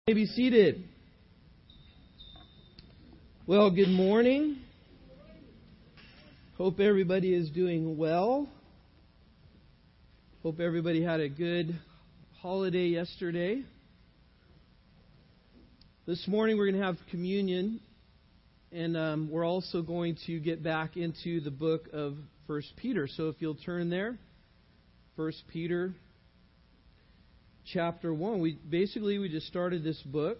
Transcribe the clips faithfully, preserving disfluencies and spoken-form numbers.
You may be seated. Well, good morning. Hope everybody is doing well. Hope everybody had a good holiday yesterday. This morning we're going to have communion, and um, we're also going to get back into the book of First Peter. So if you'll turn there, First Peter chapter one. We basically we just started this book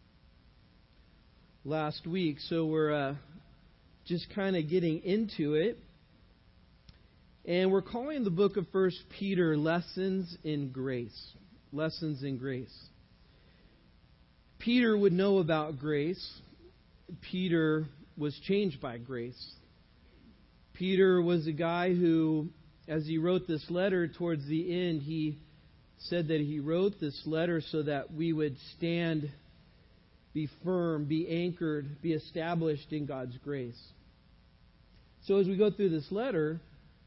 last week, so we're uh, just kind of getting into it, and we're calling the book of First Peter Lessons in Grace. Lessons in Grace. Peter would know about grace. Peter was changed by grace. Peter was a guy who, as he wrote this letter towards the end, he said that he wrote this letter so that we would stand, be firm, be anchored, be established in God's grace. So as we go through this letter,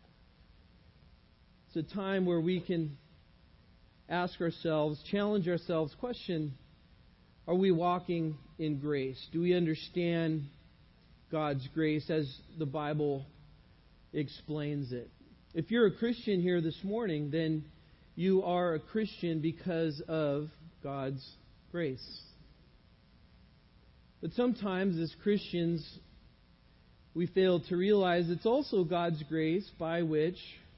it's a time where we can ask ourselves, challenge ourselves, question, are we walking in grace? Do we understand God's grace as the Bible explains it? If you're a Christian here this morning, then you are a Christian because of God's grace. But sometimes as Christians, we fail to realize it's also God's grace by which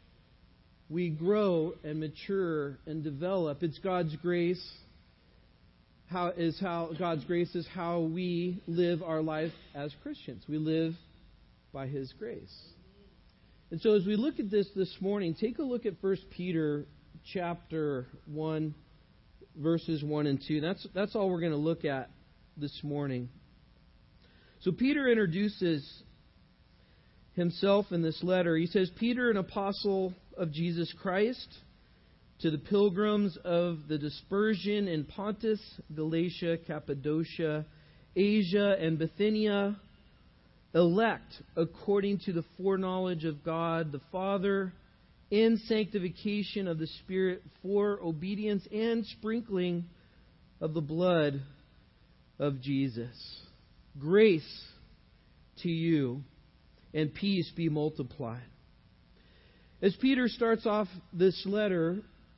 we grow and mature and develop. It's God's grace how is how God's grace is how we live our life as Christians. We live by His grace. And so as we look at this this morning, take a look at First Peter chapter one, verses one and two. That's that's all we're going to look at this morning. So Peter introduces himself in this letter. He says, Peter, an apostle of Jesus Christ, to the pilgrims of the dispersion in Pontus, Galatia, Cappadocia, Asia, and Bithynia, elect according to the foreknowledge of God the Father, in sanctification of the Spirit, for obedience and sprinkling of the blood of Jesus. Grace to you and peace be multiplied. As Peter starts off this letter,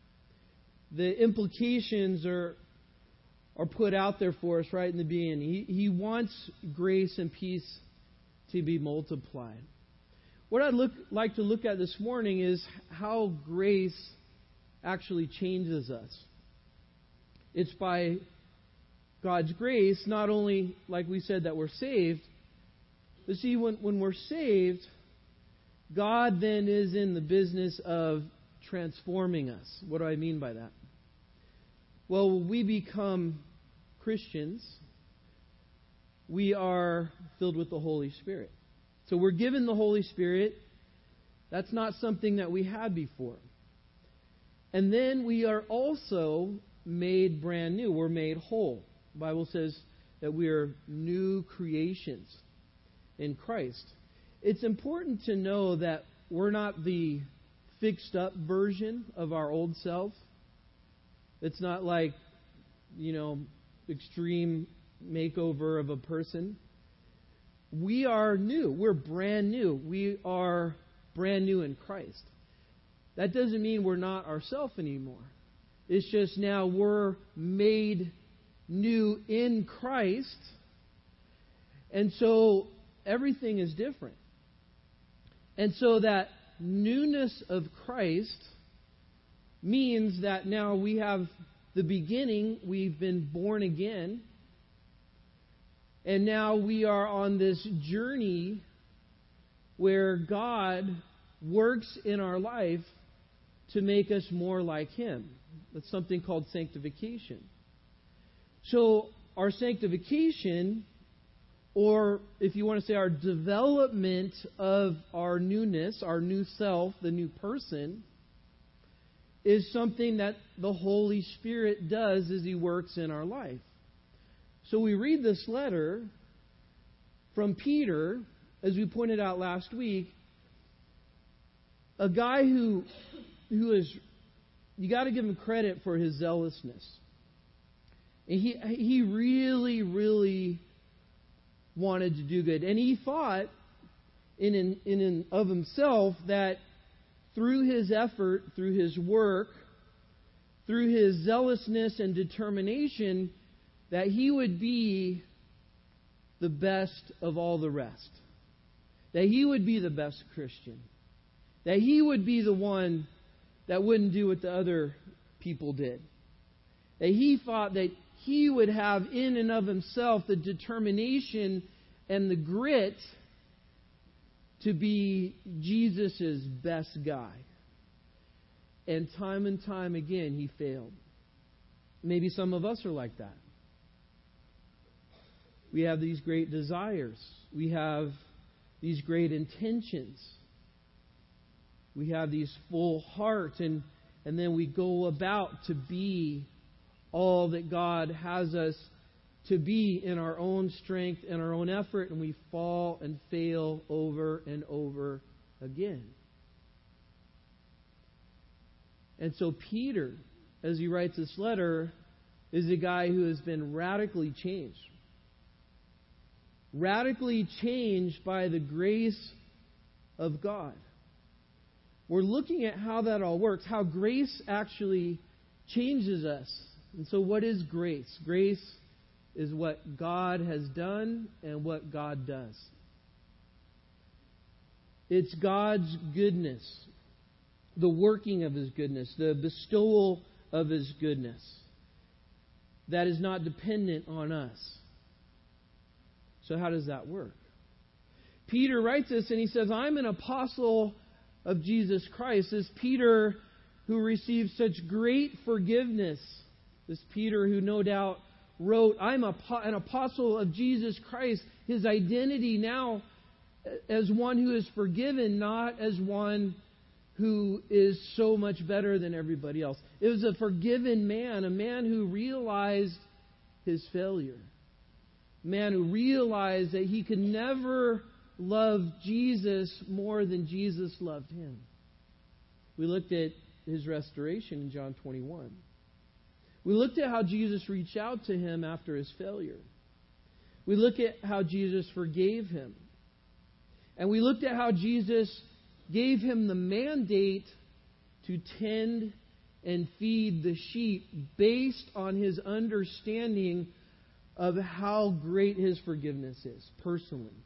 the implications are are put out there for us right in the beginning. He, he wants grace and peace to be multiplied. What I'd look, like to look at this morning is how grace actually changes us. It's by God's grace, not only, like we said, that we're saved, but see, when, when we're saved, God then is in the business of transforming us. What do I mean by that? Well, when we become Christians, we are filled with the Holy Spirit. So we're given the Holy Spirit. That's not something that we had before. And then we are also made brand new. We're made whole. The Bible says that we are new creations in Christ. It's important to know that we're not the fixed up version of our old self. It's not like, you know, extreme makeover of a person. We are new. We're brand new. We are brand new in Christ. That doesn't mean we're not ourselves anymore. It's just now we're made new in Christ. And so everything is different. And so that newness of Christ means that now we have the beginning. We've been born again. And now we are on this journey where God works in our life to make us more like Him. That's something called sanctification. So our sanctification, or if you want to say our development of our newness, our new self, the new person, is something that the Holy Spirit does as He works in our life. So we read this letter from Peter, as we pointed out last week, a guy who who is, you got to give him credit for his zealousness. And he, he really, really wanted to do good. And he thought in and in, in of himself that through his effort, through his work, through his zealousness and determination, that he would be the best of all the rest. That he would be the best Christian. That he would be the one that wouldn't do what the other people did. That he thought that he would have in and of himself the determination and the grit to be Jesus' best guy. And time and time again, he failed. Maybe some of us are like that. We have these great desires. We have these great intentions. We have these full hearts, and, and then we go about to be all that God has us to be in our own strength and our own effort, and we fall and fail over and over again. And so Peter, as he writes this letter, is a guy who has been radically changed. Radically changed by the grace of God. We're looking at how that all works, how grace actually changes us. And so what is grace? Grace is what God has done and what God does. It's God's goodness, the working of His goodness, the bestowal of His goodness that is not dependent on us. So how does that work? Peter writes this and he says, I'm an apostle of Jesus Christ. This Peter who received such great forgiveness. This Peter who no doubt wrote, I'm a, an apostle of Jesus Christ. His identity now as one who is forgiven, not as one who is so much better than everybody else. It was a forgiven man, a man who realized his failure. A man who realized that he could never love Jesus more than Jesus loved him. We looked at his restoration in John twenty-one. We looked at how Jesus reached out to him after his failure. We looked at how Jesus forgave him. And we looked at how Jesus gave him the mandate to tend and feed the sheep based on his understanding of how great his forgiveness is personally.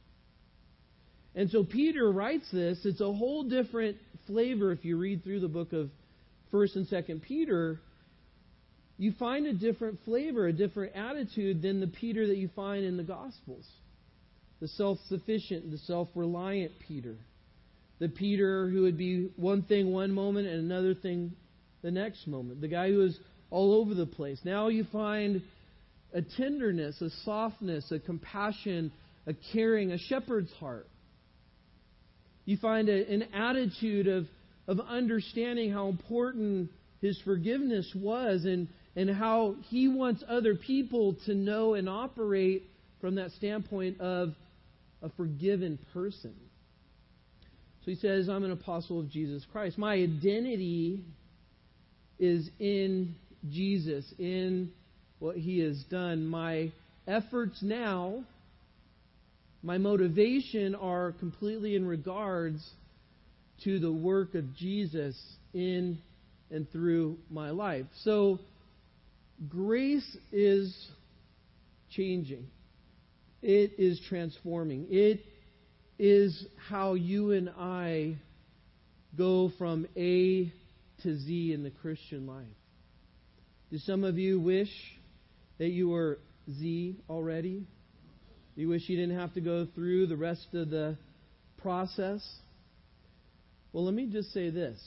And so Peter writes this. It's a whole different flavor if you read through the book of First and Second Peter. You find a different flavor, a different attitude than the Peter that you find in the Gospels. The self-sufficient, the self-reliant Peter. The Peter who would be one thing one moment and another thing the next moment. The guy who is all over the place. Now you find a tenderness, a softness, a compassion, a caring, a shepherd's heart. You find a, an attitude of, of understanding how important his forgiveness was and, and how he wants other people to know and operate from that standpoint of a forgiven person. So he says, I'm an apostle of Jesus Christ. My identity is in Jesus, in what He has done. My efforts now, my motivation are completely in regards to the work of Jesus in and through my life. So grace is changing. It is transforming. It is how you and I go from A to Z in the Christian life. Do some of you wish that you were Z already? You wish you didn't have to go through the rest of the process? Well, let me just say this.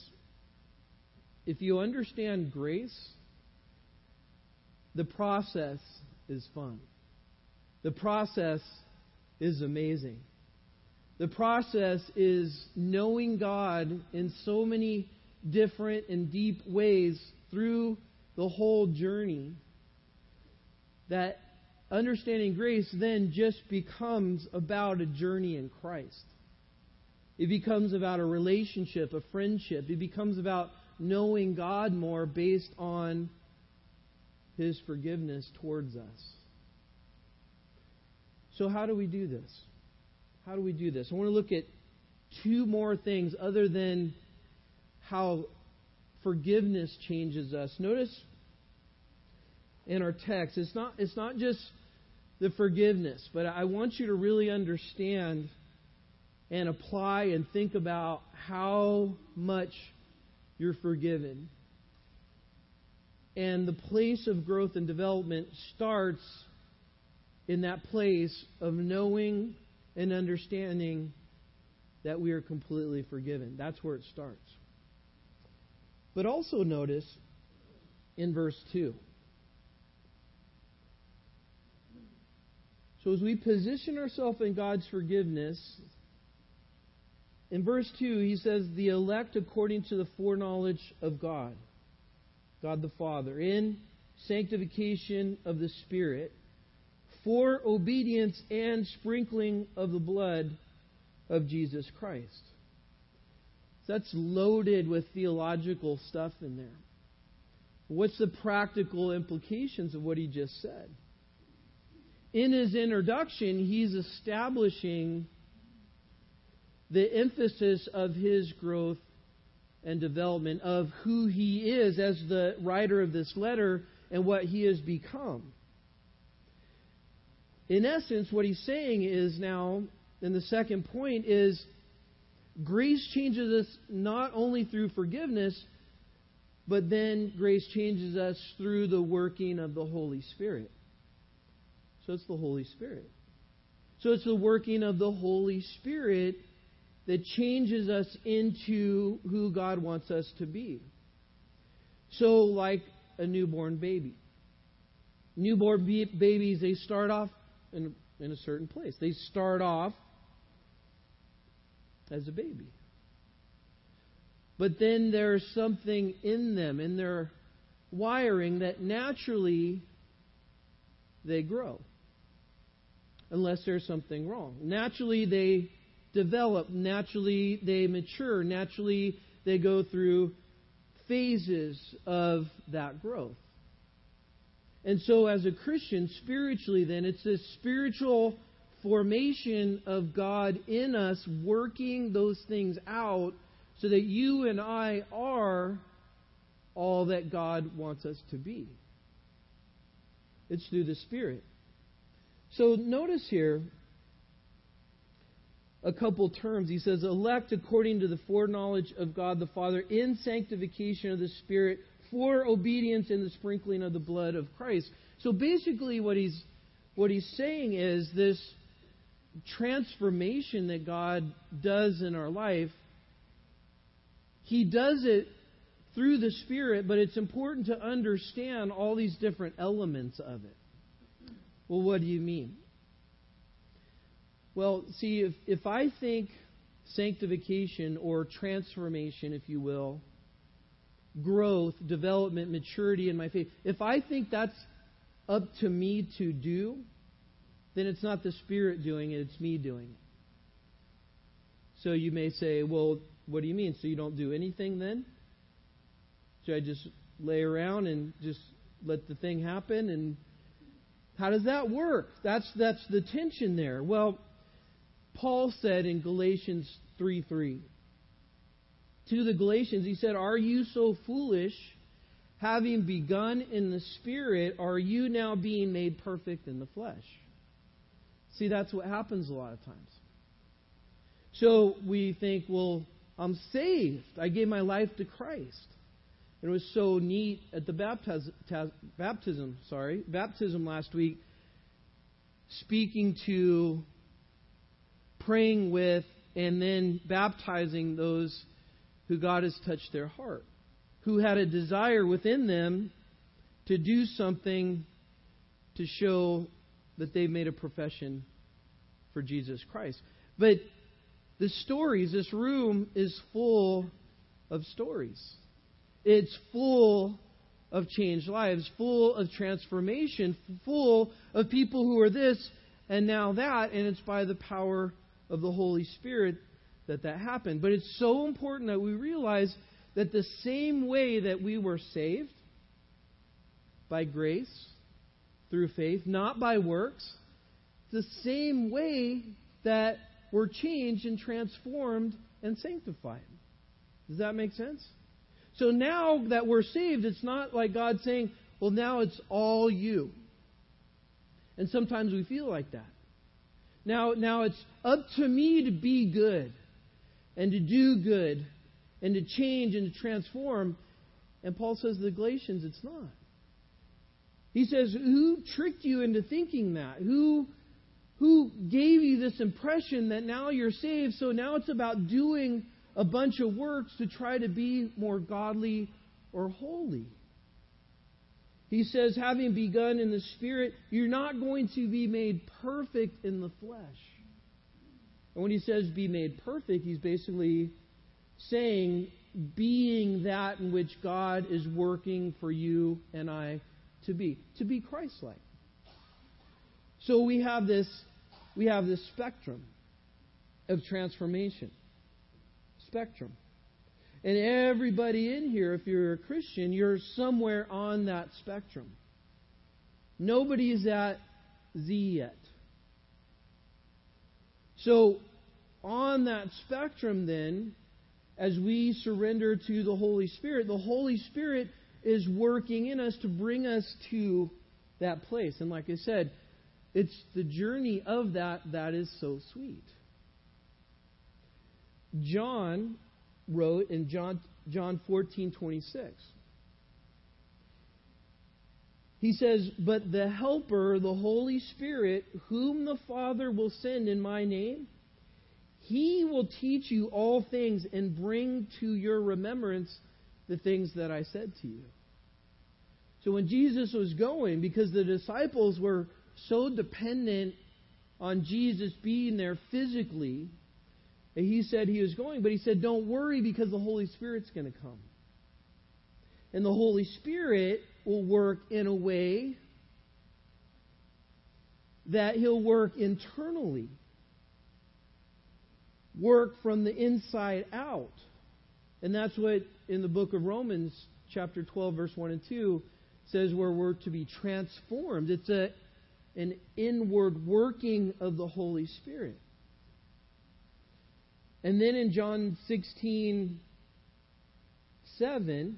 If you understand grace, the process is fun. The process is amazing. The process is knowing God in so many different and deep ways through the whole journey that understanding grace then just becomes about a journey in Christ. It becomes about a relationship, a friendship. It becomes about knowing God more based on His forgiveness towards us. So how do we do this? How do we do this? I want to look at two more things other than how forgiveness changes us. Notice in our text, it's not, it's not just the forgiveness, but I want you to really understand and apply and think about how much you're forgiven. And the place of growth and development starts in that place of knowing and understanding that we are completely forgiven. That's where it starts. But also notice in verse two. So as we position ourselves in God's forgiveness, in verse two he says, the elect according to the foreknowledge of God, God the Father, in sanctification of the Spirit, for obedience and sprinkling of the blood of Jesus Christ. So that's loaded with theological stuff in there. What's the practical implications of what he just said? In his introduction, he's establishing the emphasis of his growth and development, of who he is as the writer of this letter and what he has become. In essence, what he's saying is now, in the second point, is grace changes us not only through forgiveness, but then grace changes us through the working of the Holy Spirit. So it's the Holy Spirit. So it's the working of the Holy Spirit that changes us into who God wants us to be. So like a newborn baby. Newborn be- babies, they start off in, in a certain place. They start off as a baby. But then there's something in them, in their wiring, that naturally they grow. Unless there's something wrong. Naturally they develop. Naturally they mature. Naturally they go through phases of that growth. And so as a Christian, spiritually then, it's this spiritual formation of God in us, working those things out so that you and I are all that God wants us to be. It's through the Spirit. So notice here a couple terms. He says, elect according to the foreknowledge of God the Father, in sanctification of the Spirit, for obedience in the sprinkling of the blood of Christ. So basically what he's what he's saying is this transformation that God does in our life, He does it through the Spirit, but it's important to understand all these different elements of it. Well, what do you mean? Well, see, if, if I think sanctification or transformation, if you will, growth, development, maturity in my faith, if I think that's up to me to do, then it's not the Spirit doing it, it's me doing it. So you may say, well, what do you mean? So you don't do anything then? Should I just lay around and just let the thing happen? And how does that work? That's that's the tension there. Well, Paul said in Galatians three three, to the Galatians, he said, are you so foolish? Having begun in the Spirit, are you now being made perfect in the flesh? See, that's what happens a lot of times. So we think, well, I'm saved. I gave my life to Christ. It was so neat at the baptism, baptism, sorry, baptism last week, speaking to, praying with, and then baptizing those who God has touched their heart, who had a desire within them to do something to show that they've made a profession for Jesus Christ. But the stories, this room is full of stories. It's full of changed lives, full of transformation, full of people who are this and now that, and it's by the power of the Holy Spirit that that happened. But it's so important that we realize that the same way that we were saved by grace, through faith, not by works. The same way that we're changed and transformed and sanctified. Does that make sense? So now that we're saved, it's not like God saying, well, now it's all you. And sometimes we feel like that. Now, now it's up to me to be good and to do good and to change and to transform. And Paul says to the Galatians, it's not. He says, who tricked you into thinking that? Who, who gave you this impression that now you're saved, so now it's about doing a bunch of works to try to be more godly or holy? He says, having begun in the Spirit, you're not going to be made perfect in the flesh. And when he says be made perfect, he's basically saying being that in which God is working for you and I to be, to be Christ-like. So we have this, we have this spectrum of transformation. Spectrum. And everybody in here, if you're a Christian, you're somewhere on that spectrum. Nobody's at Z yet. So, on that spectrum then, as we surrender to the Holy Spirit, the Holy Spirit is working in us to bring us to that place. And like I said, it's the journey of that that is so sweet. John wrote in John John fourteen twenty-six. He says, "But the Helper, the Holy Spirit, whom the Father will send in my name, He will teach you all things and bring to your remembrance the things that I said to you." So when Jesus was going, because the disciples were so dependent on Jesus being there physically, he said he was going, but he said, don't worry because the Holy Spirit's going to come. And the Holy Spirit will work in a way that He'll work internally. Work from the inside out. And that's what in the book of Romans, chapter twelve, verse one and two, says where we're to be transformed. It's a an inward working of the Holy Spirit. And then in John sixteen seven,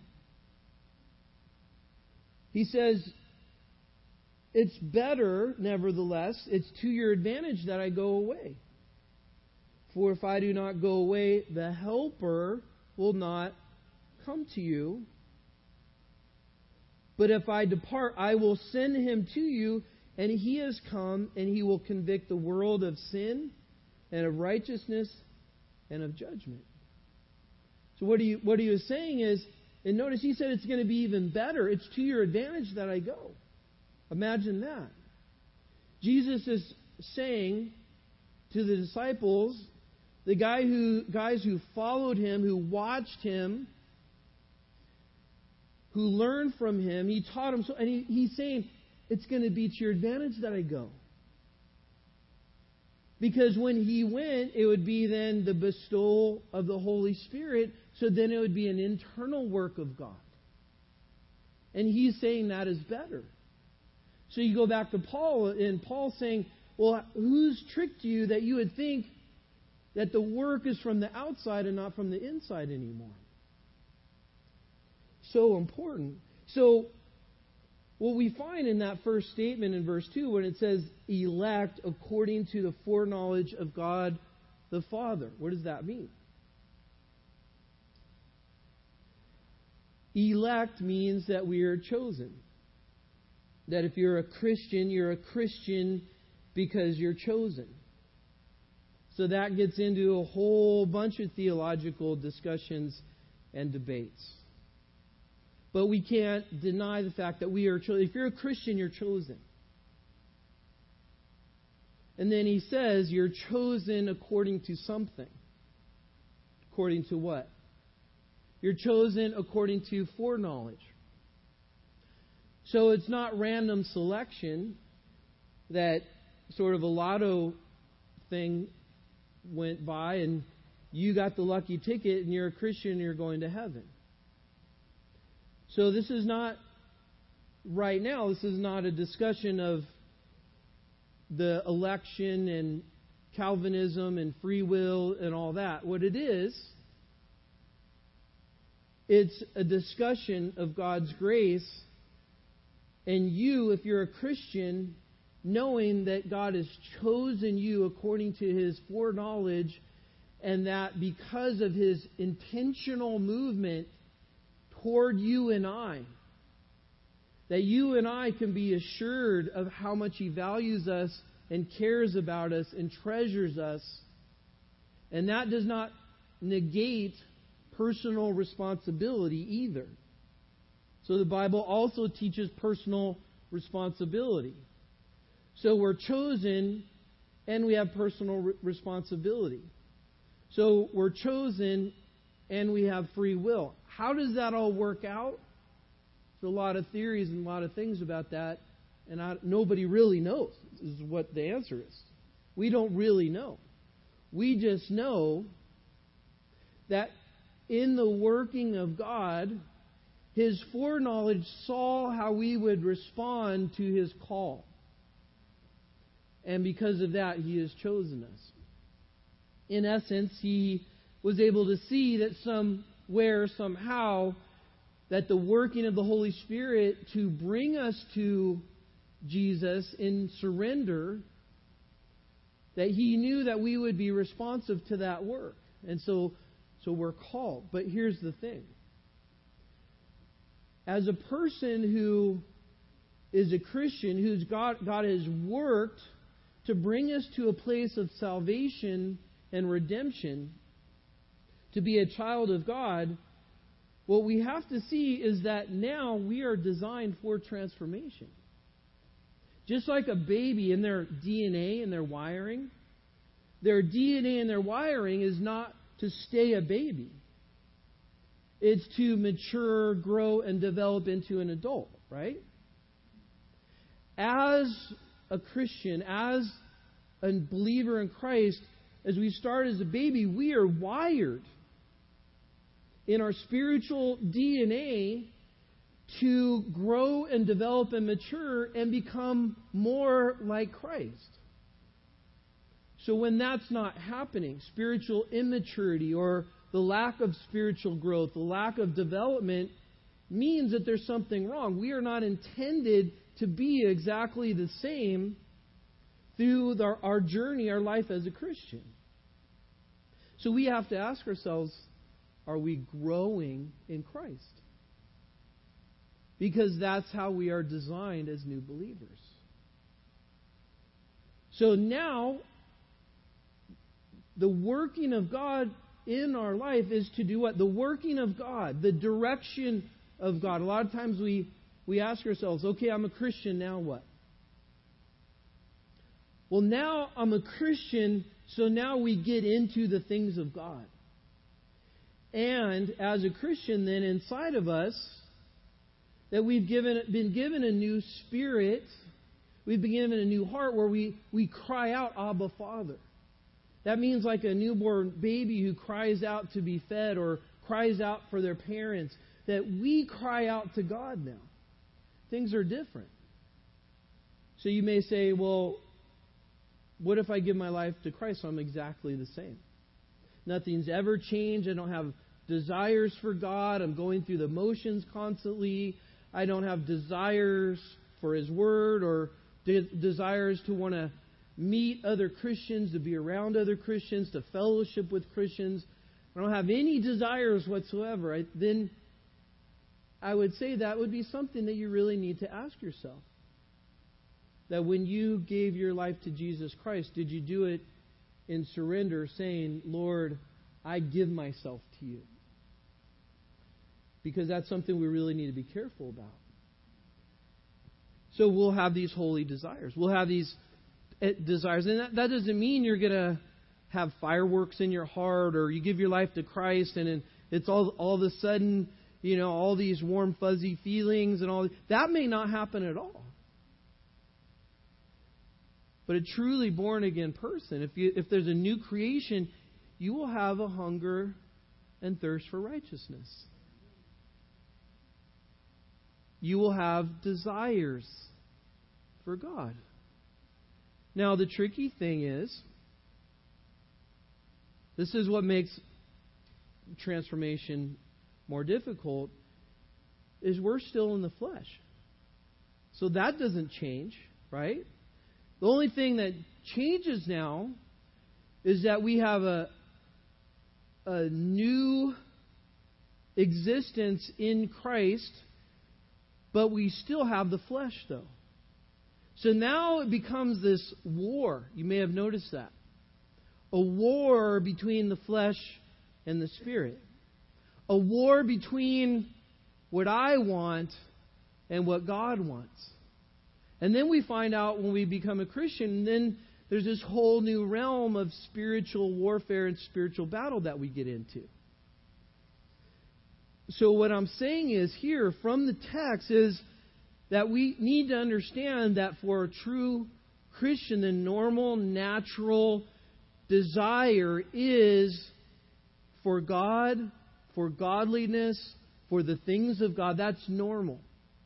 he says, it's better, nevertheless, it's to your advantage that I go away. For if I do not go away, the Helper will not come to you. But if I depart, I will send Him to you, and He has come, and He will convict the world of sin and of righteousness and of judgment. So what he, what he was saying is, and notice he said it's going to be even better. It's to your advantage that I go. Imagine that. Jesus is saying to the disciples, the guy who guys who followed Him, who watched Him, who learned from Him, He taught them so, and he, he's saying, it's going to be to your advantage that I go. Because when He went, it would be then the bestowal of the Holy Spirit. So then it would be an internal work of God. And He's saying that is better. So you go back to Paul, and Paul's saying, well, who's tricked you that you would think that the work is from the outside and not from the inside anymore? So important. So what we find in that first statement in verse two, when it says, elect according to the foreknowledge of God the Father. What does that mean? Elect means that we are chosen. That if you're a Christian, you're a Christian because you're chosen. So that gets into a whole bunch of theological discussions and debates. But we can't deny the fact that we are chosen. If you're a Christian, you're chosen. And then he says you're chosen according to something. According to what? You're chosen according to foreknowledge. So it's not random selection that sort of a lotto thing went by and you got the lucky ticket and you're a Christian and you're going to heaven. So this is not right now, this is not a discussion of the election and Calvinism and free will and all that. What it is, it's a discussion of God's grace, and you, if you're a Christian, knowing that God has chosen you according to His foreknowledge, and that because of His intentional movement toward you and I, that you and I can be assured of how much He values us and cares about us and treasures us. And that does not negate personal responsibility either. So the Bible also teaches personal responsibility. So we're chosen and we have personal re- responsibility. So we're chosen and we have free will. How does that all work out? There's a lot of theories and a lot of things about that, and I, nobody really knows is what the answer is. We don't really know. We just know that in the working of God, His foreknowledge saw how we would respond to His call. And because of that, He has chosen us. In essence, He was able to see that somewhere, somehow, that the working of the Holy Spirit to bring us to Jesus in surrender, that He knew that we would be responsive to that work. And so, so we're called. But here's the thing. As a person who is a Christian, who's God, God has worked to bring us to a place of salvation and redemption, to be a child of God, what we have to see is that now we are designed for transformation. Just like a baby in their D N A and their wiring, their D N A and their wiring is not to stay a baby. It's to mature, grow, and develop into an adult, right? As a Christian, as a believer in Christ, as we start as a baby, we are wired in our spiritual D N A to grow and develop and mature and become more like Christ. So when that's not happening, spiritual immaturity or the lack of spiritual growth, the lack of development, means that there's something wrong. We are not intended to be exactly the same through our, our journey, our life as a Christian. So we have to ask ourselves, are we growing in Christ? Because that's how we are designed as new believers. So now, the working of God in our life is to do what? The working of God, the direction of God. A lot of times we, we ask ourselves, okay, I'm a Christian, now what? Well, now I'm a Christian, so now we get into the things of God. And as a Christian, then, inside of us, that we've given, been given a new spirit, we've been given a new heart where we, we cry out, Abba, Father. That means like a newborn baby who cries out to be fed or cries out for their parents, that we cry out to God now. Things are different. So you may say, well, what if I give my life to Christ? So I'm exactly the same. Nothing's ever changed. I don't have desires for God. I'm going through the motions constantly. I don't have desires for His Word or de- desires to want to meet other Christians, to be around other Christians, to fellowship with Christians. I don't have any desires whatsoever. I, then I would say that would be something that you really need to ask yourself. That when you gave your life to Jesus Christ, did you do it in surrender, saying, Lord, I give myself to you? Because that's something we really need to be careful about. So we'll have these holy desires. We'll have these desires. And that, that doesn't mean you're going to have fireworks in your heart or you give your life to Christ and it's all, all of a sudden, you know, all these warm, fuzzy feelings and all. That may not happen at all. But a truly born-again person, if you, if there's a new creation, you will have a hunger and thirst for righteousness. you will have desires for God. Now, the tricky thing is, this is what makes transformation more difficult, is we're still in the flesh. So that doesn't change, right? The only thing that changes now is that we have a, a new existence in Christ, but we still have the flesh, though. So now it becomes this war. You may have noticed that. A war between the flesh and the Spirit. A war between what I want and what God wants. And then we find out when we become a Christian, then there's this whole new realm of spiritual warfare and spiritual battle that we get into. So what I'm saying is here from the text is that we need to understand that for a true Christian, the normal, natural desire is for God, for godliness, for the things of God. That's normal.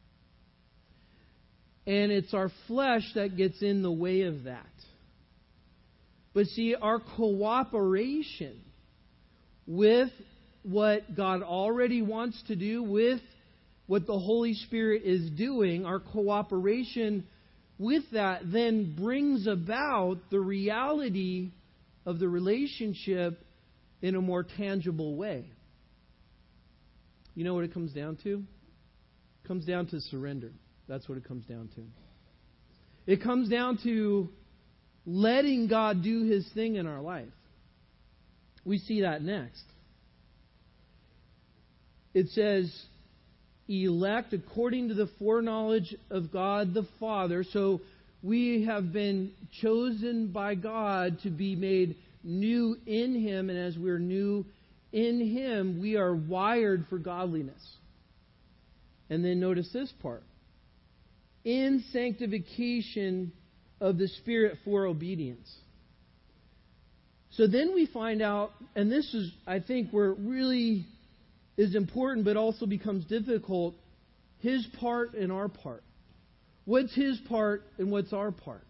And it's our flesh that gets in the way of that. But see, our cooperation with what God already wants to do, with what the Holy Spirit is doing, our cooperation with that then brings about the reality of the relationship in a more tangible way. You know what it comes down to? It comes down to surrender. That's what it comes down to. It comes down to letting God do His thing in our life. We see that next. It says, elect according to the foreknowledge of God the Father. So we have been chosen by God to be made new in Him. And as we're new in Him, we are wired for godliness. And then notice this part. In sanctification of the Spirit for obedience. So then we find out, and this is, I think, where it really is important but also becomes difficult, His part and our part. What's His part and what's our part?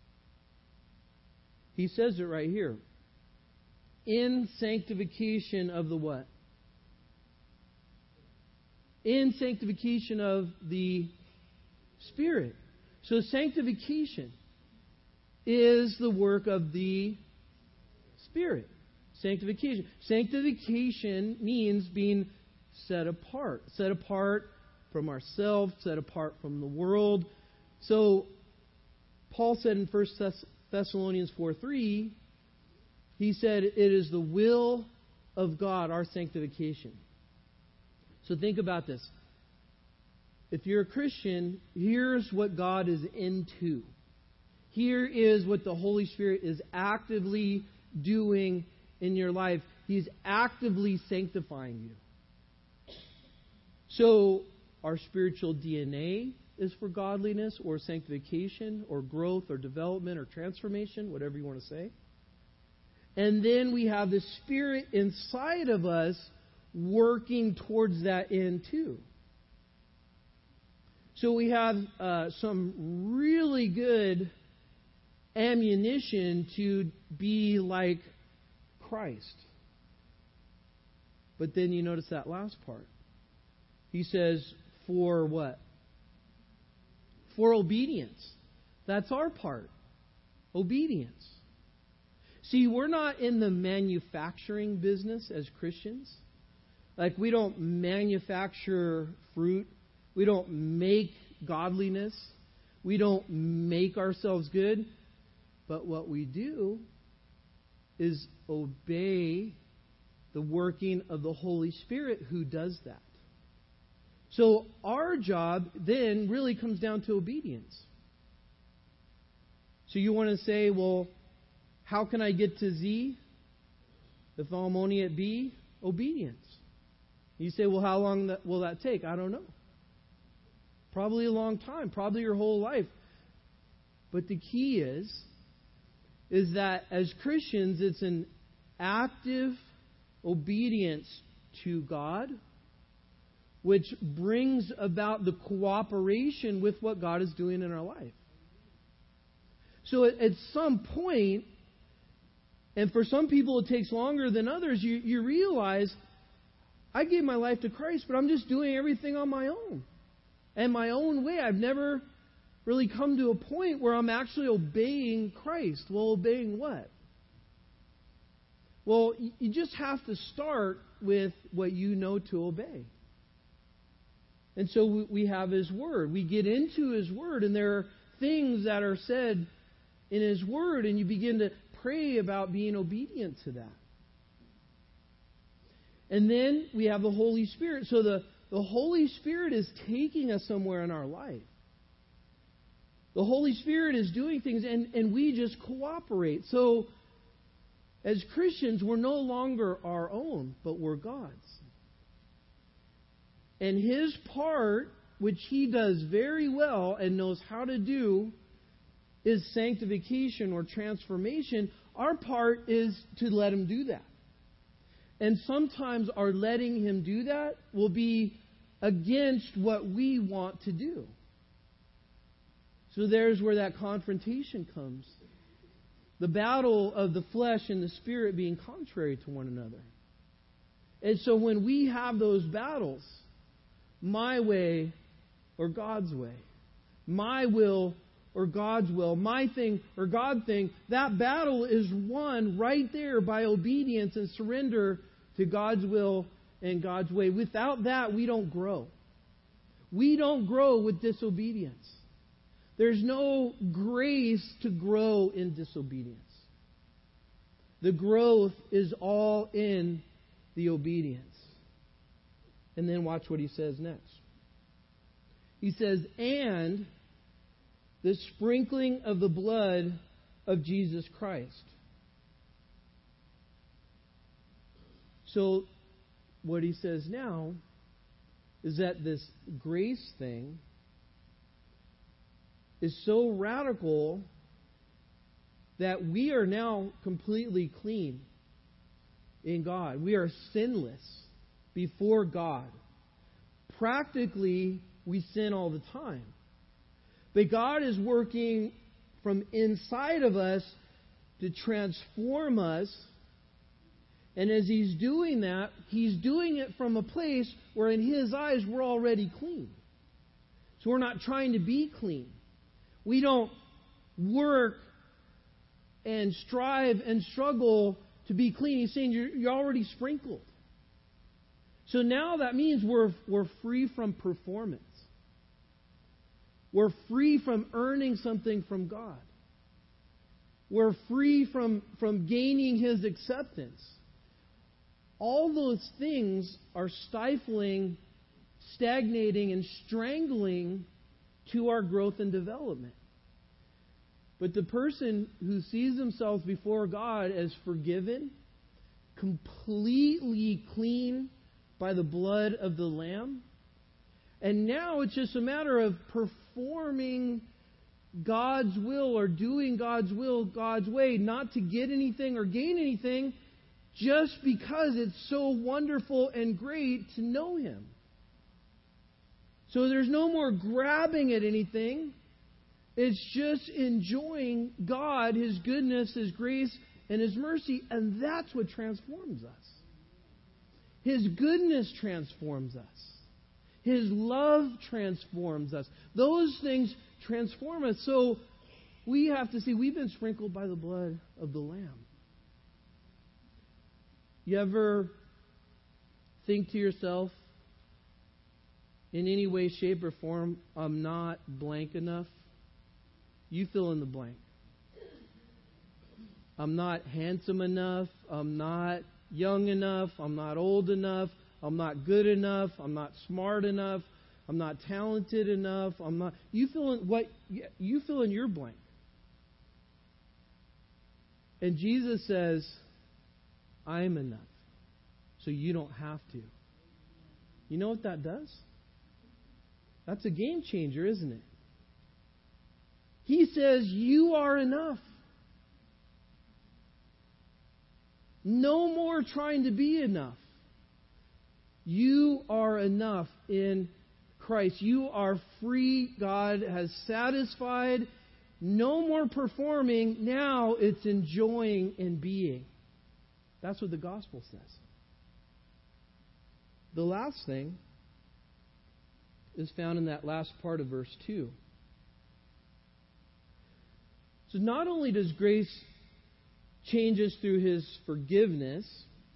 He says it right here. In sanctification of the what? In sanctification of the Spirit. So sanctification is the work of the Spirit. Sanctification. Sanctification means being set apart. Set apart from ourselves, set apart from the world. So Paul said in First Thessalonians four three, he said, it is the will of God, our sanctification. So think about this. If you're a Christian, here's what God is into. Here is what the Holy Spirit is actively doing in your life. He's actively sanctifying you. So our spiritual D N A is for godliness or sanctification or growth or development or transformation, whatever you want to say. And then we have the Spirit inside of us working towards that end too. So we have uh, some really good ammunition to be like Christ. But then you notice that last part. He says, for what? For obedience. That's our part. Obedience. See, we're not in the manufacturing business as Christians. Like, we don't manufacture fruit. We don't make godliness. We don't make ourselves good. But what we do is obey the working of the Holy Spirit who does that. So our job then really comes down to obedience. So you want to say, well, how can I get to Z if I'm only at B? Obedience. You say, well, how long that, will that take? I don't know. Probably a long time, probably your whole life. But the key is, is that as Christians, it's an active obedience to God, which brings about the cooperation with what God is doing in our life. So at, at some point, and for some people it takes longer than others, you, you realize, I gave my life to Christ, but I'm just doing everything on my own. And my own way. I've never really come to a point where I'm actually obeying Christ. Well, obeying what? Well, you just have to start with what you know to obey. And so we have His Word. We get into His Word, and there are things that are said in His Word, and you begin to pray about being obedient to that. And then we have the Holy Spirit. So the, the Holy Spirit is taking us somewhere in our life. The Holy Spirit is doing things, and, and we just cooperate. So as Christians, we're no longer our own, but we're God's. And His part, which He does very well and knows how to do, is sanctification or transformation. Our part is to let Him do that. And sometimes our letting Him do that will be against what we want to do. So there's where that confrontation comes. The battle of the flesh and the spirit being contrary to one another. And so when we have those battles, my way or God's way, my will or God's will, my thing or God's thing, that battle is won right there by obedience and surrender to God's will and God's way. Without that, we don't grow. We don't grow with disobedience. There's no grace to grow in disobedience. The growth is all in the obedience. And then watch what he says next. He says, and the sprinkling of the blood of Jesus Christ. So what he says now is that this grace thing is so radical that we are now completely clean in God. We are sinless before God. Practically, we sin all the time. But God is working from inside of us to transform us. And as He's doing that, He's doing it from a place where in His eyes we're already clean. So we're not trying to be clean. We don't work and strive and struggle to be clean. He's saying you're, you're already sprinkled. So now that means we're, we're free from performance. We're free from earning something from God. We're free from, from gaining His acceptance. All those things are stifling, stagnating, and strangling to our growth and development. But the person who sees themselves before God as forgiven, completely clean by the blood of the Lamb, and now it's just a matter of performing God's will or doing God's will God's way, not to get anything or gain anything, just because it's so wonderful and great to know Him. So there's no more grabbing at anything. It's just enjoying God, His goodness, His grace, and His mercy. And that's what transforms us. His goodness transforms us. His love transforms us. Those things transform us. So we have to see we've been sprinkled by the blood of the Lamb. You ever think to yourself, in any way, shape, or form, I'm not blank enough? You fill in the blank. I'm not handsome enough. I'm not young enough. I'm not old enough. I'm not good enough. I'm not smart enough. I'm not talented enough. I'm not. You fill in what you fill in your blank. And Jesus says, I'm enough. So you don't have to. You know what that does? That's a game changer, isn't it? He says, you are enough. No more trying to be enough. You are enough in Christ. You are free. God has satisfied. No more performing. Now it's enjoying and being. That's what the gospel says. The last thing is found in that last part of verse two. So not only does grace change us through His forgiveness,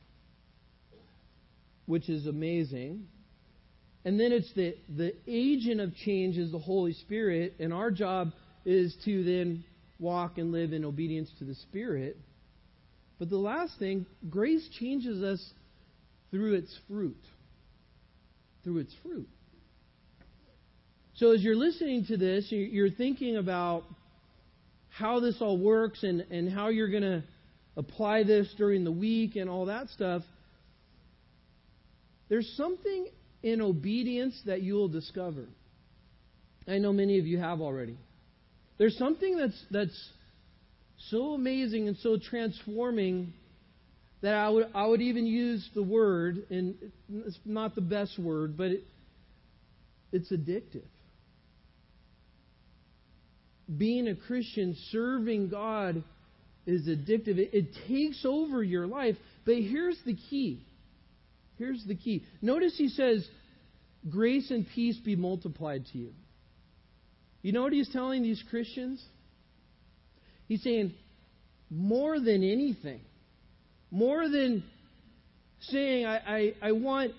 which is amazing, and then it's the, the agent of change is the Holy Spirit, and our job is to then walk and live in obedience to the Spirit. But the last thing, grace changes us through its fruit. Through its fruit. So as you're listening to this, you're thinking about how this all works and, and how you're going to apply this during the week and all that stuff. There's something in obedience that you will discover. I know many of you have already. There's something that's that's so amazing and so transforming that I would I would even use the word, and it's not the best word, but it, it's addictive. Being a Christian, serving God is addictive. It, it takes over your life. But here's the key. Here's the key. Notice he says, grace and peace be multiplied to you. You know what he's telling these Christians? He's saying, more than anything, more than saying, I, I, I want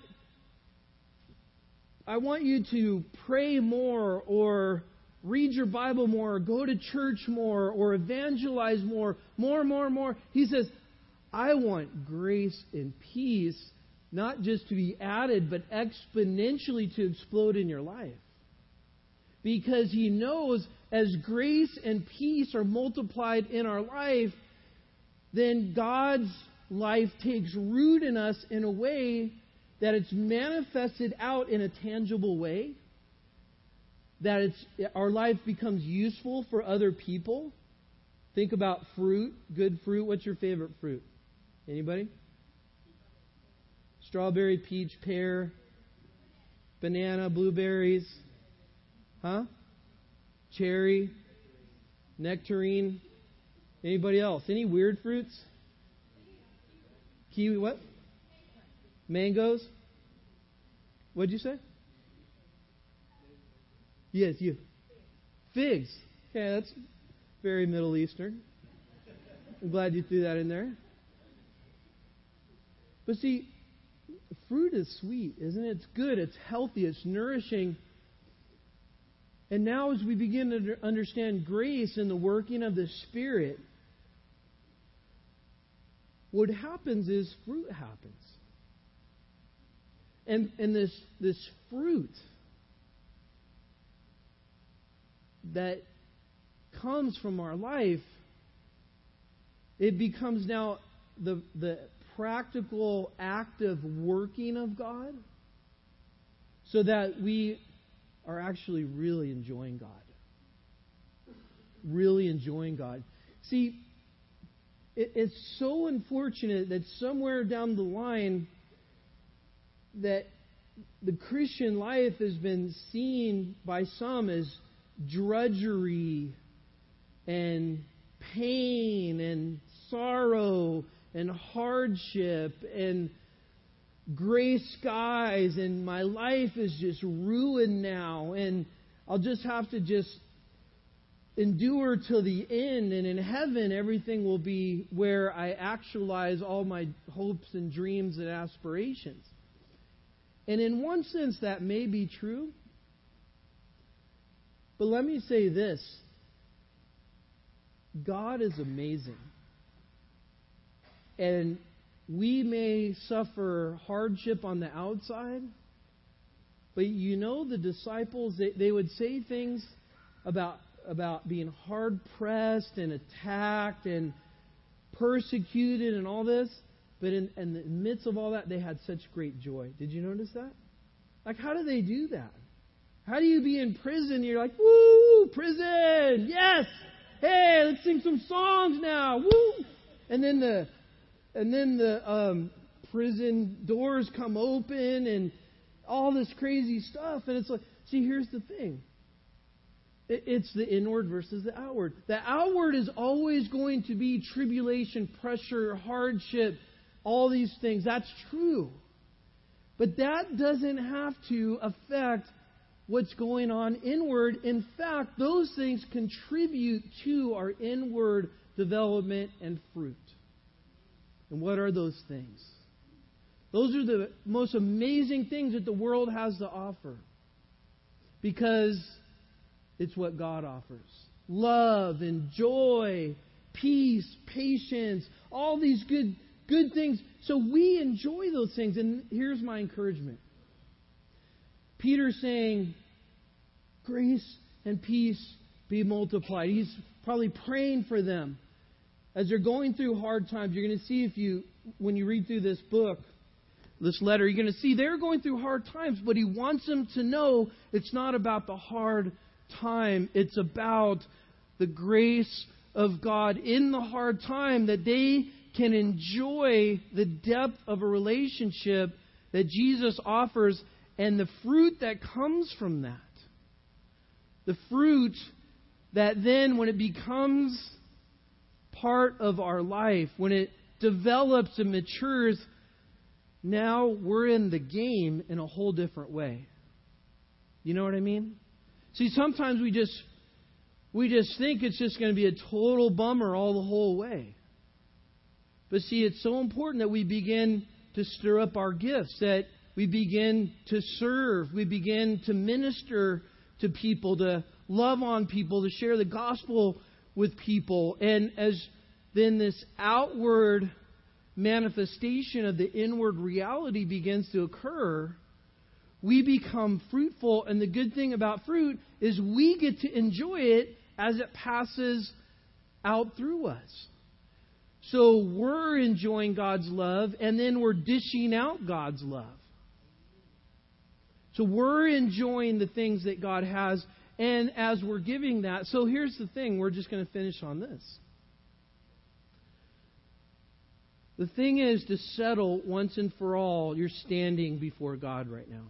I want you to pray more or read your Bible more or go to church more or evangelize more, more, more, more. He says, I want grace and peace not just to be added, but exponentially to explode in your life. Because He knows as grace and peace are multiplied in our life, then God's life takes root in us in a way that it's manifested out in a tangible way, that it's our life becomes useful for other people. Think about fruit, good fruit. What's your favorite fruit? Anybody? Strawberry, peach, pear, banana, blueberries, huh? Cherry, nectarine. Anybody else? Any weird fruits? Kiwi, what? Mangoes? What'd you say? Yes, you. Figs. Okay, that's very Middle Eastern. I'm glad you threw that in there. But see, fruit is sweet, isn't it? It's good, it's healthy, it's nourishing. And now as we begin to understand grace and the working of the Spirit, what happens is fruit happens. And and this this fruit that comes from our life, it becomes now the the practical, active working of God, so that we are actually really enjoying God. Really enjoying God. See, it, it's so unfortunate that somewhere down the line that the Christian life has been seen by some as drudgery and pain and sorrow and hardship and gray skies, and my life is just ruined now, and I'll just have to just endure till the end, and in heaven everything will be where I actualize all my hopes and dreams and aspirations. And in one sense that may be true, but let me say this: God is amazing. And we may suffer hardship on the outside, but you know the disciples, they, they would say things about, about being hard-pressed and attacked and persecuted and all this, but in, in the midst of all that, they had such great joy. Did you notice that? Like, how do they do that? How do you be in prison and you're like, woo, prison, yes! Hey, let's sing some songs now, woo! And then the And then the um, prison doors come open and all this crazy stuff. And it's like, see, here's the thing. It's the inward versus the outward. The outward is always going to be tribulation, pressure, hardship, all these things. That's true. But that doesn't have to affect what's going on inward. In fact, those things contribute to our inward development and fruit. And what are those things? Those are the most amazing things that the world has to offer. Because it's what God offers. Love and joy, peace, patience, all these good, good things. So we enjoy those things. And here's my encouragement. Peter's saying, grace and peace be multiplied. He's probably praying for them. As they're going through hard times, you're going to see if you, when you read through this book, this letter, you're going to see they're going through hard times, but he wants them to know it's not about the hard time. It's about the grace of God in the hard time, that they can enjoy the depth of a relationship that Jesus offers and the fruit that comes from that. The fruit that then, when it becomes part of our life, when it develops and matures, now we're in the game in a whole different way. You know what I mean? See, sometimes we just we just think it's just going to be a total bummer all the whole way. But see, it's so important that we begin to stir up our gifts, that we begin to serve, we begin to minister to people, to love on people, to share the gospel with people. And as then this outward manifestation of the inward reality begins to occur, we become fruitful. And the good thing about fruit is we get to enjoy it as it passes out through us. So we're enjoying God's love, and then we're dishing out God's love. So we're enjoying the things that God has, and as we're giving that, so here's the thing, we're just going to finish on this. The thing is to settle once and for all you're standing before God right now.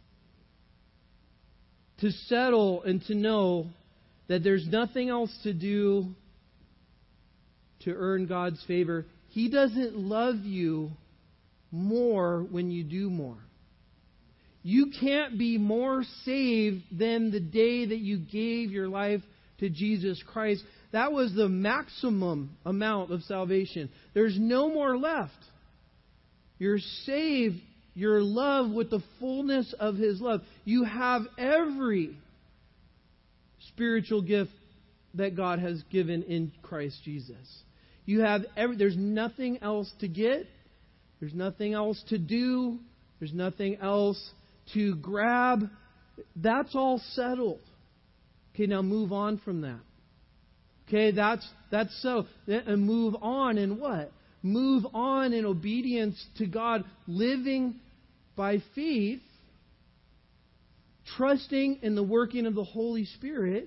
To settle and to know that there's nothing else to do to earn God's favor. He doesn't love you more when you do more. You can't be more saved than the day that you gave your life to Jesus Christ. That was the maximum amount of salvation. There's no more left. You're saved. You're loved with the fullness of His love. You have every spiritual gift that God has given in Christ Jesus. You have every, there's nothing else to get. There's nothing else to do. There's nothing else to grab. That's all settled. Okay, now move on from that. Okay, that's that's so. And move on in what? Move on in obedience to God, living by faith, trusting in the working of the Holy Spirit,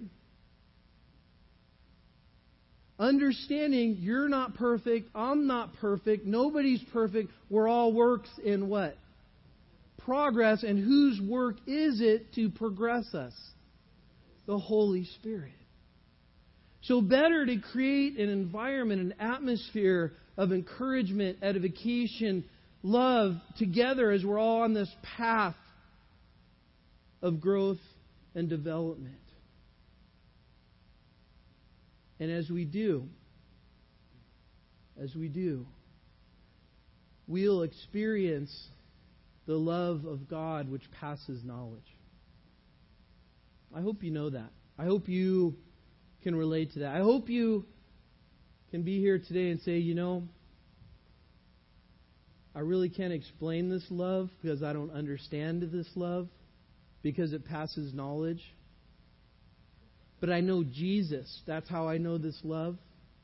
understanding you're not perfect, I'm not perfect, nobody's perfect. We're all works in what? Progress. And whose work is it to progress us? The Holy Spirit. So better to create an environment, an atmosphere of encouragement, edification, love together as we're all on this path of growth and development. And as we do, as we do, we'll experience the love of God which passes knowledge. I hope you know that. I hope you can relate to that. I hope you can be here today and say, you know, I really can't explain this love because I don't understand this love because it passes knowledge. But I know Jesus. That's how I know this love.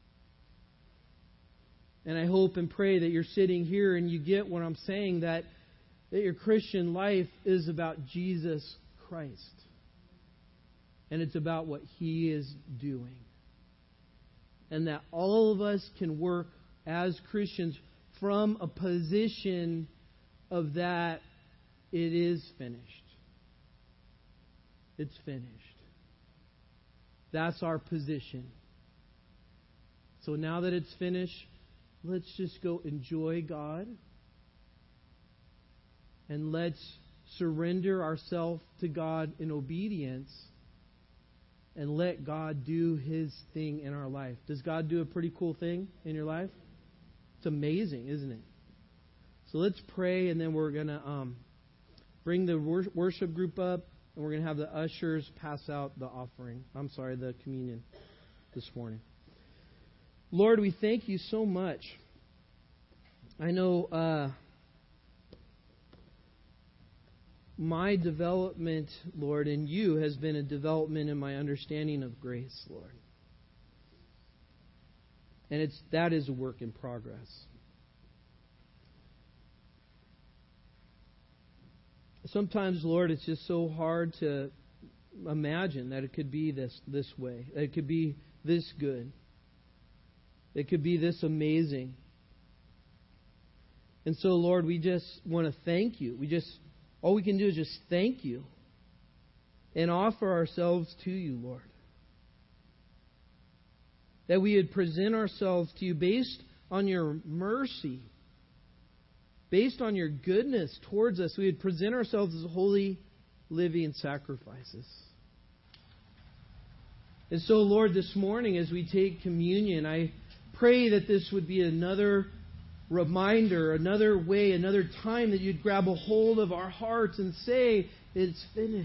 And I hope and pray that you're sitting here and you get what I'm saying, that, that your Christian life is about Jesus Christ. And it's about what He is doing. And that all of us can work as Christians from a position of that it is finished. It's finished. That's our position. So now that it's finished, let's just go enjoy God. And let's surrender ourselves to God in obedience and let God do His thing in our life. Does God do a pretty cool thing in your life? It's amazing, isn't it? So let's pray, and then we're going to um, bring the wor- worship group up, and we're going to have the ushers pass out the offering. I'm sorry, the communion this morning. Lord, we thank you so much. I know uh, my development, Lord, in you has been a development in my understanding of grace, Lord. And it's that is a work in progress. Sometimes, Lord, it's just so hard to imagine that it could be this this way. That it could be this good. It could be this amazing. And so, Lord, we just want to thank you. We just all we can do is just thank you and offer ourselves to you, Lord. That we would present ourselves to you based on your mercy, based on your goodness towards us. We would present ourselves as holy, living sacrifices. And so, Lord, this morning as we take communion, I pray that this would be another reminder, another way, another time that you'd grab a hold of our hearts and say, it's finished.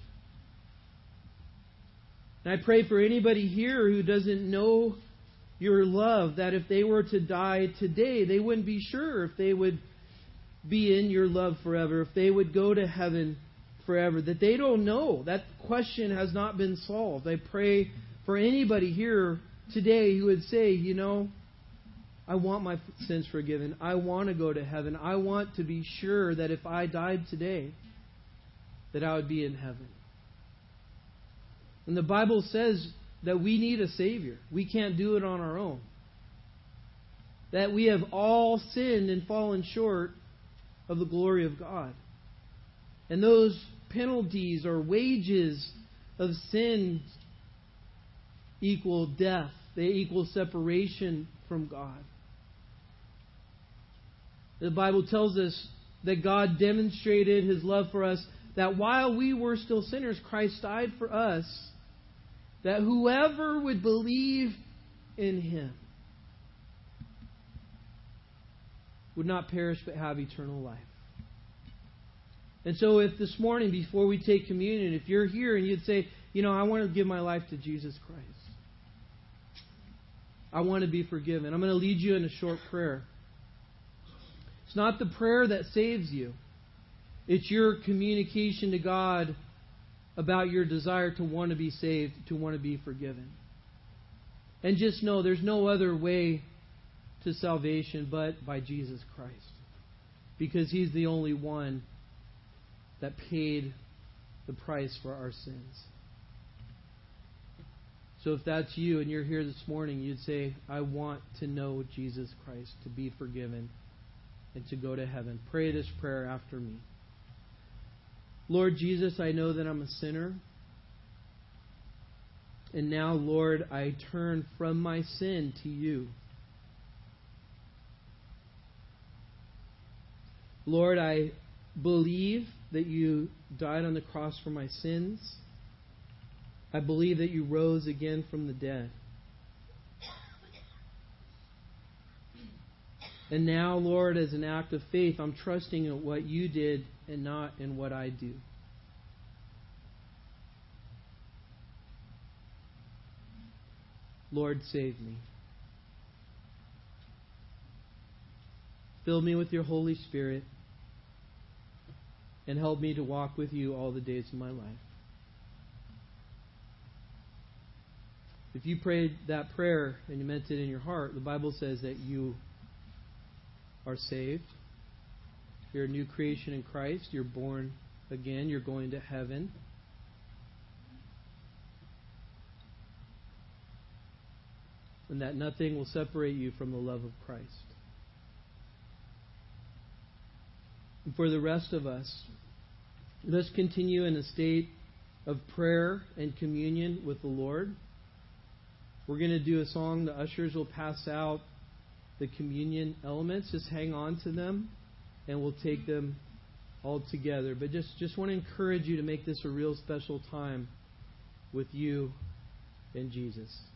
And I pray for anybody here who doesn't know your love, that if they were to die today, they wouldn't be sure if they would be in your love forever, if they would go to heaven forever, that they don't know. That question has not been solved. I pray for anybody here today who would say, you know, I want my sins forgiven. I want to go to heaven. I want to be sure that if I died today, that I would be in heaven. And the Bible says that we need a Savior. We can't do it on our own. That we have all sinned and fallen short of the glory of God. And those penalties or wages of sin equal death. They equal separation from God. The Bible tells us that God demonstrated His love for us, that while we were still sinners, Christ died for us, that whoever would believe in Him would not perish but have eternal life. And so if this morning, before we take communion, if you're here and you'd say, you know, I want to give my life to Jesus Christ. I want to be forgiven. I'm going to lead you in a short prayer. It's not the prayer that saves you. It's your communication to God about your desire to want to be saved, to want to be forgiven. And just know there's no other way to salvation but by Jesus Christ. Because He's the only one that paid the price for our sins. So if that's you and you're here this morning, you'd say, I want to know Jesus Christ, to be forgiven, and to go to heaven. Pray this prayer after me. Lord Jesus, I know that I'm a sinner. And now, Lord, I turn from my sin to you. Lord, I believe that you died on the cross for my sins. I believe that you rose again from the dead. And now, Lord, as an act of faith, I'm trusting in what you did and not in what I do. Lord, save me. Fill me with your Holy Spirit and help me to walk with you all the days of my life. If you prayed that prayer and you meant it in your heart, the Bible says that you are saved. You're a new creation in Christ. You're born again. You're going to heaven. And that nothing will separate you from the love of Christ. And for the rest of us, let's continue in a state of prayer and communion with the Lord. We're going to do a song. The ushers will pass out the communion elements. Just hang on to them, and we'll take them all together. But just, just want to encourage you to make this a real special time with you and Jesus.